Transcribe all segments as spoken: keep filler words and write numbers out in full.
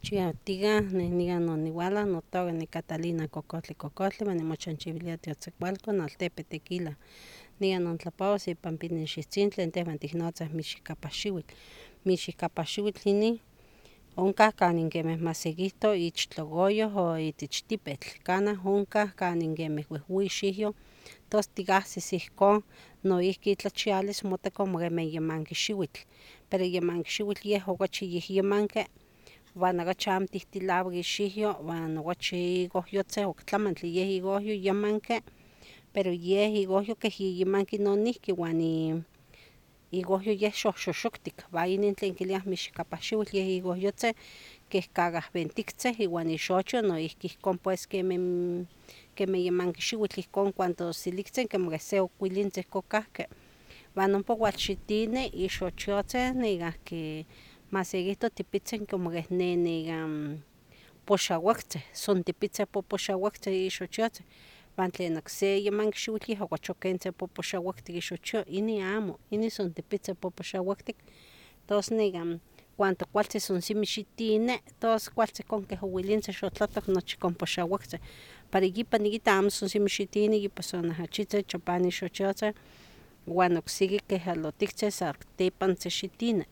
Xiahtiga nehniga noniuala notoka niCatalina Cocotli Cocotli uan nimochanchiuilia tiotzikualco altepetl Tequila. Nikan nontlapowas ipan pinexihtzintli tlen tehwan tiknotzah mixikapaxiuitl. Mixikapaxiuitl inin onkah kanin kemeh masekihtoh ich tlogoyoh o itich tipetl, kanah onkah kanin kemeh wehweyi xiwyoh tos tikahsis ihkon noihki tlachialis moteka kemih yamanki xiuitl, pero yamanki xiuitl yeh okachi yehyemanki uan okachi amo tihtilauak ixiwyo uan okachi ikohyotzin oc tlamantli, yeh ikohyo yamanki, pero yeh ikohyo keh yiyimanki nonihki uan ikohyo yeh xohxoxoctic, uan inin tlen kiliah mixikapaxiuitl yeh ikohyotzin keh cacahbentiktzin iuan ixochyo noihki ihkon pues kemih kemih yamanki xiuitl ihkon cuando siliktzin como keh se okuilintzin ihkon kahki, uan ompa walxitini ixochyotzin nekahki masekihtos tipitzin como keh ne nekan poxauaktzin, son tipitzin popoxauaktzin ixochyotzin, uan tlen okse yamanki xiuitl yeh okachi okentzin popoxauaktik ixochyo, inin amo, inin son tipitzin popoxauaktik, tos nekan cuando kualtzin son simi xitini tos kualtzin ihkon keh owilintzin xotlatok nochi ihkon poxauaktzin, para yipa nikita amo son simi xitini yipa son ahachitzin chopani ixochyotzin uan oksiki keh alotiktzin satepantzin xitini,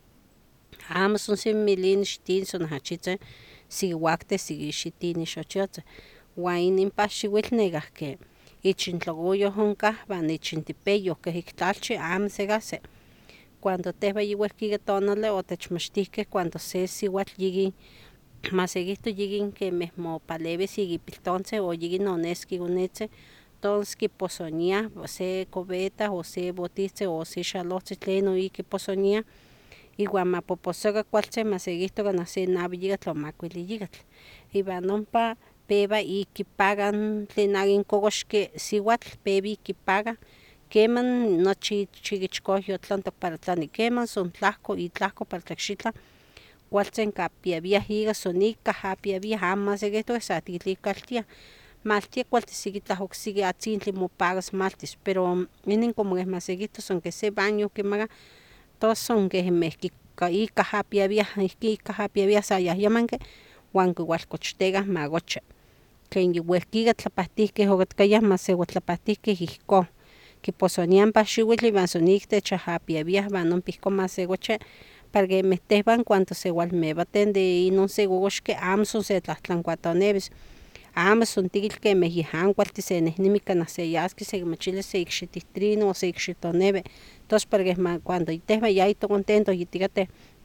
amo son simi milini xitini son ahachitzin sikiuakeh sikixitini ixochyotzin, uan inin paxiuitl nekahki ich intlokoyoh onkah uan ich intipeyoh keh ik tlalchi amo sekahsi, cuando tehwan yiuehkika tonali otechmachtihkeh cuando se siuatl yikin masekihtos yikin kemeh mopalewis ik ipiltontzin o yikin oneski ikonetzin tos kiposoniah se cubeta o se botihtzin o se xalohtzi tlenon ik kiposoniah iuan mapoposoka kualtzin masekihtos kanah se naui yikatl o makuili yikatl, iwan ompa pewa ik kipaka tlen akin kokoxki siuatl pewa ik kipaka, keman nochi xikichkohyo tlantok para tlani, keman son tlahko itlahko para tla ikxitlah kualtzin kapiawiah ika son ik kahapiawiah amo masekihtos sa tikilikaltiah, maltiah kualtis ik itlah oksiki atzintli mopakas maltis, pero inin como keh masekihtos son keh se baño kimaka tos son kemeh ik kahapiawiah ihki ik kahapiawiah sa yahyamanki uan kiualkochtekah ma kochi, tlen yiuehkika tlapahtihkeh okatkayah masewaltlapahtihkeh ihkon, kiposoniah ompa xiuitl iwan son ik techahapiawiah uan ompa ihkon masekochi para kemeh tehwan cuando sewalmewaten de inon se kokoxki amo son se tlahtlankuatonewis, amo son tikitl kemeh yeh amo kualtis se nehnemi kanah se yaski sekimachilis se ikxitihtrino o se ikxitoneui, tos para keh cuando tehwan yayitocontentoh yitikateh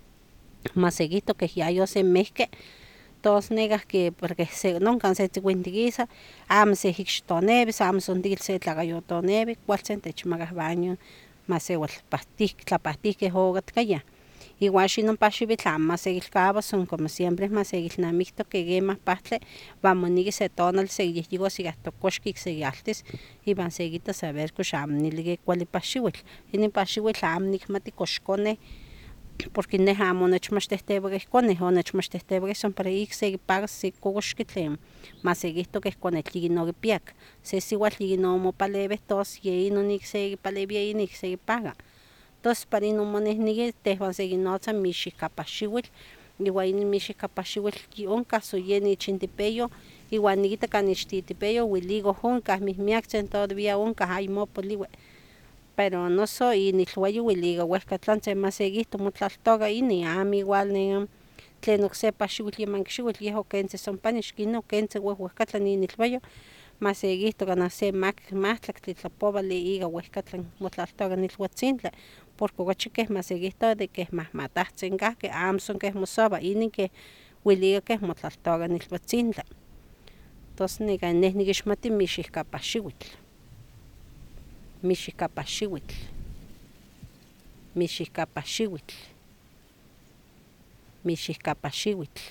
masekihtos keh yayosenmehki tos nekahki para keh nonkan se tzikuintikisa amo se ikxitonewis, amo son tikitl se tlakayotoneui, kualtzin techmakah baño masewaltlapahtihkeh okatkayah, iuan axa inon paxiuitl amo masekilkaua son como siempre masekilnamikto ke kemah pahtli uan moneki se tonali sekiyehyekos ikah tokoxki ik sekialtis iwan sekitas aver kox amo neli ke kuali paxiuitl, inin paxiuitl amo nikmati kox koneh porque neh amo onechmachtihtewakeh koneh, onechmachtihtewakeh son para ik sekipakas se kokoxki tlen masekihtos keh konetl yikin okipiak, se siuatl yikin omopalewi tos yeh inon ik sekipalewia inin ik sekipaka, tos para inon monehneki tehwan sekinotza mixikapaxiuitl, iuan inin mixikapaxiuitl onkah son yen ich intipeyoh iuan nikita kan ich titipeyoh wilikoh onkah mihmiaktzin todavía onkah ayemo poliui, pero noso inilhuayo wilika wehkatlantzin masekihtos motlaltoka inin amo igual nekan tlen okse paxiuitl yamanki xiuitl yeh okentzin son panexki, inin okentzin wehwehkatlan inilhuayo masekihtos kanah se mahtlaktli tlapowali ika wehkatlan motlaltoka in ilhuatzintli porque okachi keh masekihtos de keh mahmatahtzin kahki amo son keh mosawa, inin keh welika keh motlaltoka in ilhuatzintli, tos nekan neh nikixmati mixikapaxiuitl, mixikapaxiuitl, mixikapaxiuitl, mixikapaxiuitl.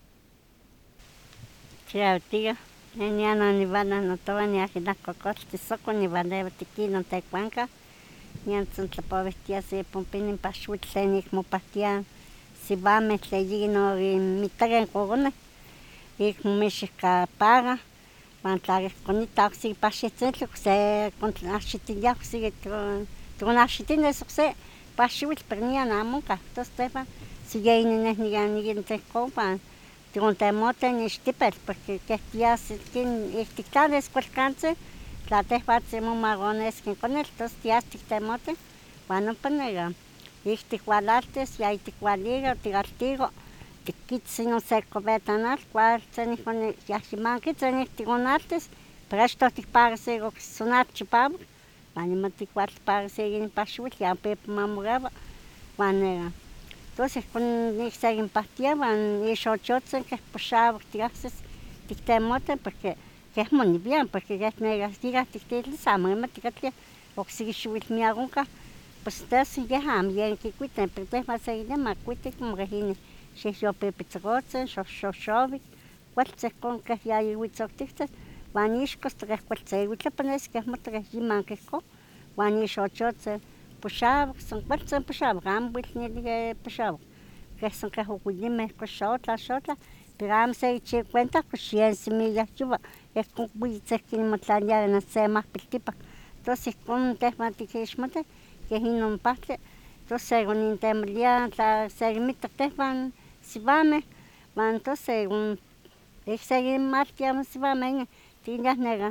Xiahtiga neh nian noniuala notoua niakilah cocotl tisoko niualeua tequila tekuanca niantzontlapovihtia se pompi paxiuitl tlen ik mopahtiah siuameh tlen yikin okinmitakeh kokoneh ik mixikapaka uan tla keh oksiki paxiahtzintli okse konahxitilia oksiki tikonahxitinis okse paxiuitl pero nian amo onkah tos tehwan san yeh inin neh nikan nikintzehkoua tikontemotin ixtipetl porque keh tias ihkin tiktlales kualkantzin tla tehwatzin momagones ken konetl tos tias tiktemotih uan ompa nekah ik tikualaltis ya itikualiga tialtigo tikitzis inon se cubetanatl kualtzin ihkon yahyimankitzin ik tikonaltis pero achtoh tikpagas ik oc sonatl chipauak uan niman tikualpagas ik inin paxiuitl ya ompa mamoraua uan nekah tos ihkon ik sekinpahtia uan ixochotzin keh poxauak tiahsis tiktemotih porque keh monivian porque keh nekah yikah tiktitlis amo nimati katlih ocseki xiuitl miak onkah pues tos yeh amo yeh kikuiteh pero tehwan sekilia makuiti como keh inin xihyopipitzokotzin xohxoxovic kualtzin ihkon keh yayiuitzoctictzin uan ixcos keh kualtziuitl nesi keh mota keh yimanki ihkon uan ixochotzin poxauac san kualtzin poxauac amo wel neli keh poxauac keh san keh okuilimeh xotlah xotlah pero amo sekichiua cuenta kox yen semilla yuah ihkon witzehki motlaliaya se mahpiltipan tos ihkon tehwan tikixmatih keh inon pahtli tos sekonintemolia tla sekinmita tehwan siuameh uan tos según ik sekinmati amo siuameh inin tikiliah nekah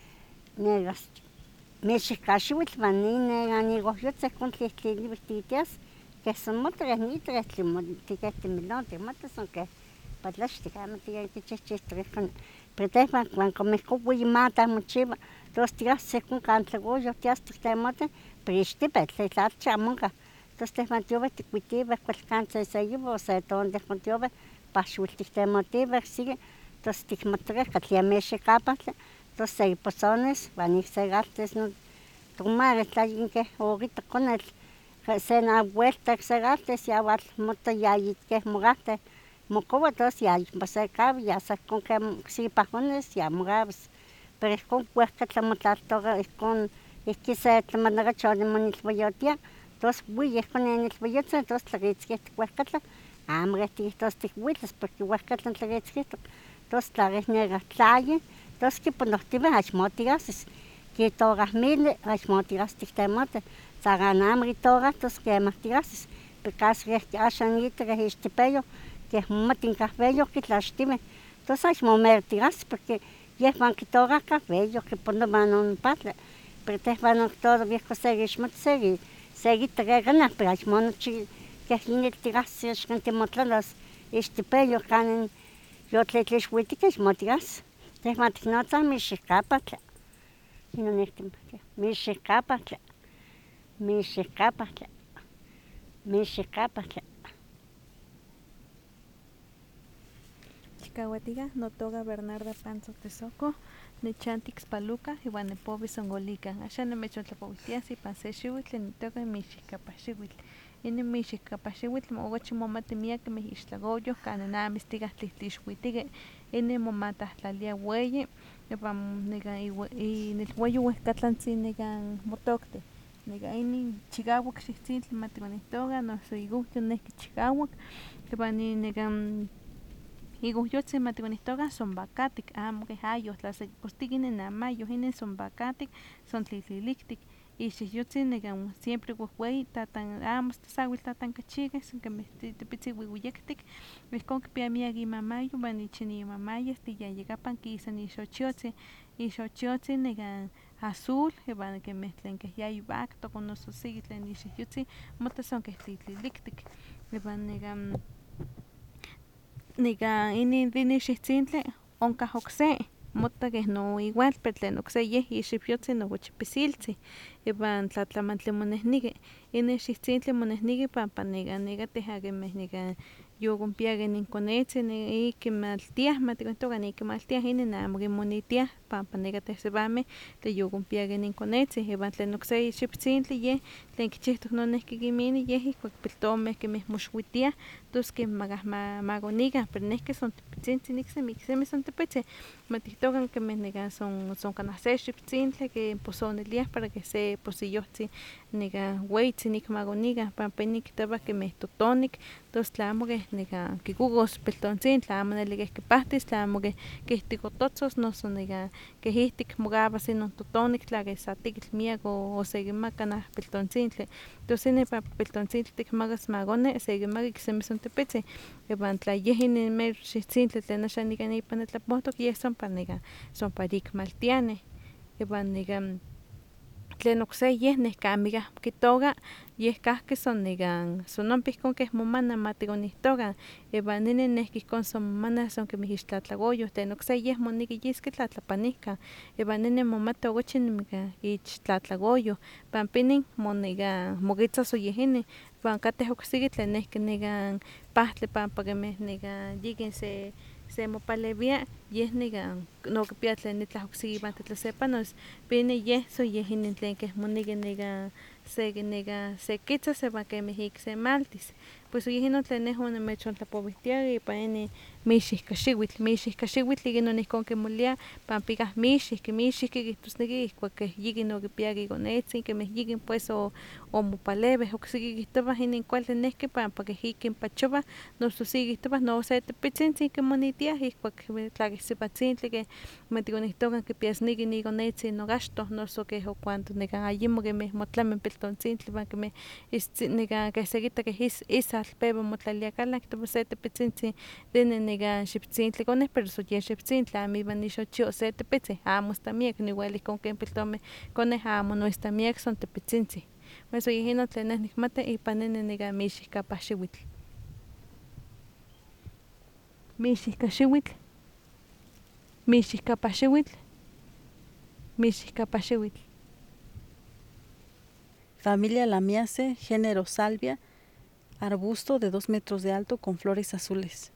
nekah mixihkaxiuitl uan nin nekah ikohyotzin ihkon tlihtlioliuik titias keh san mota keh nito keh keh timilon tikmati san keh patlaxtik amo tikichihchihtok ihkon pero tehwan como ihkon weyi mata mochiua tos tiahsis ihkon kan tlakoyoh tias tiktemotih pero ixtipetl tla tlalchi amo onkah tos tehwan tiueh tikuitiweh cualcantzin se yuva o se tonali ihkon tiueh paxiuitl tiktemotiweh ocseki tos tikmatokeh katleh mexicapantli tos sekiposonis uan ik sekaltis non tomares tla keh okitak konetl se naui buelta sekaltis ya walmota yayi keh mokahteh mokoua tos ya ompa sekaui ya sa ihkon keh ocseki pahkonis ya mokauis pero ihkon kuehka tlamotlaltoka ihkon ihki se tlamanakacho monilhuayotia tos wiyi ihkon nenilhuayotzin tos tlakitzkihtok kuehkatlah amo keh tikihtos tikuitlas porque uehkatlah tlakitzkihtok tos tla keh nekah tlayi tos kiponohtiweh achmo tiahsis kitokah mili achmo tiahsis tiktemotih tla kanah amo kitokah tos kemah tiahsis pero caso keh axan ita keh ixtepeyoh keh momati n kahweyoh kitlaxtiweh tos achmo mero tiahsis porque yehwan kitokah kahweyoh kiponowah non pahtli pero tehwan todavía ihkon sekixmati seki sekita ke kanah pero achmo nochi keh inin tiahsis axkan timotlalas ixtepeyoh kanin yotlitlixuitekeh achmo tiahsis tehwan tiknotzah mixihcapantli inon ik timati mixihcapantli, mixihcapantli, mixihcapantli. Chikauatika notoka Bernarda Panzo Tezoco, nichanti Ixpaluca iuan nipowi Songolica. Axan nimechontlapowiltias ipan se xiuitl tlen itoka mixihcapaxiuitl. Inin mixihcapaxiuitl okachi momati miakeh ixtlakoyoh kanin amo istikah tlihtlixuitekeh. Inin momatlahtlalia weyi ipan nekah inilhuayo wehkatlantzin nekan motoktih. Nekah inin chikauak xiwtzintli matikonihtoka noso ikuhyo nehki chikauak iwan nin nekan ikuhyotzin matikonihtoka son pakatik amo keh ayoh tla sekipostiki inin amayoh inin son pakatik son tlililiktik ixihyotzin nekan siempre wehweyi tatan amo asta sawil tatankachikeh san kemeh tetepitzin wiwiyektik ihkon kipia miak imamayo iwan ich imamaya asta iyayakapan kisa ixochiotzin ixochiotzin nekan azul iwan kemeh tlen keh yayiwaktok noso seki tlen ixihyotzin mota son keh tlililiktik iwan nekan nekah inin de inin xiwtzintli onkah okse mota keh no igual pero tlen okse yeh ixiwyotzin okachi pisiltzin iwan tlatlamantli monehniki inin xiwtzintli monehniki pampa nekah nekateh akimeh nekah yokonpiakeh inkonetzin ik kimaltiah matikonihtoka ik kimaltiah inin amo kinmonitiah pampa nekateh siwameh tlen yokonpiakeh ininkonetzin iwan tlen okse xiwtzintli yeh tlen kichihtok nonehki kimini yeh ihkuak piltomeh kinmoxuitiah tos kinmakah ma konikan pero nehki son tepitzintzin iksemi iksemi son tepitzin matihtokan kemeh nekan son son kanah se xiwtzintli kinposoniliah para que se se pocillohtzi nika weitzi nikmakonikan panpa nikihtowa kemeh totonik, tos tlamo keh nika kikokos piltontzintli, amo neli keh kipahtis, tlamo keh keh tikototzos noso nika keh ihtik mokawas inon totonik tla keh sa tekitl miak o osekinmaka kanah piltontzintli, tos inin ipan piltontzintli tikmakas ma koni sekinmaka iksemi son tepitzin, iwan tla yeh inin mero xiwtzintli tlen axan nikan ipan netlapohtok yeh son pa nika son para ik maltianeh, iwan nikan tlen okse yeh neka amikah kitooka yeh kahki son nikan son ompa ihkon keh momana ma tikonihtokan, iwan inin neh ihkon son momana son kemih ixtlatlakoyoh, tlen okse yeh moneki yiski tlatlapanihkan, iwan inin momati okachi nika ich tlatlakoyoh, panpa inin mo nika mokitzas oyeh inin, wan kateh oksiki tlen nehki nikan pahtli panpa kemih nika yikin se semopalewia yeh nikan no kipia tlen itlah oksiki iwan titlasepanos, pero inin yeh son yeh inin tlen keh moneki nika seki nika sekitzas iwan kemih ik semaltis, pues yeh inon tlen neh onimechontlapowihtiaya ipan inin mixihkaxiwitl, mixihkaxiwitl ik inon ihkon kinmoliah panpa ikah mixihki, mixihki kihtosneki ihkuak keh yikin okipiak ikonetzin kemih yikin pues o omopalewih, oksiki kihtowah inin kuali nehki panpa keh ik kinpachowah, noso siki kihtowah no se tepitzin kinmonitiah ihkuak tla keh sipatzintli keh matikonihtokan kipiasneki ikonetzin nokahxtoh noso keh o cuando nikan ayemo kemih motlami piltontzintli iwan kemih istzi nika keh sekita keh is isatl pewa motlalia kalan kihtowa se tepitzin de inin nikan xiwtzintli koneh pero son yen xiwtzintli amo iwan ixochio se tepitzin amo asta miak niuel ihkon ken piltomeh koneh amo no asta miak son tepitzintzin, pues yeh inon tlen neh nikmati ipan inin nikan mixihkapahxiwitl. Mixihkaxiwitl, mixihkapahxiwitl, mixihkapahxiwitl. Familia Lamiaceae, género Salvia, arbusto de dos metros de alto con flores azules.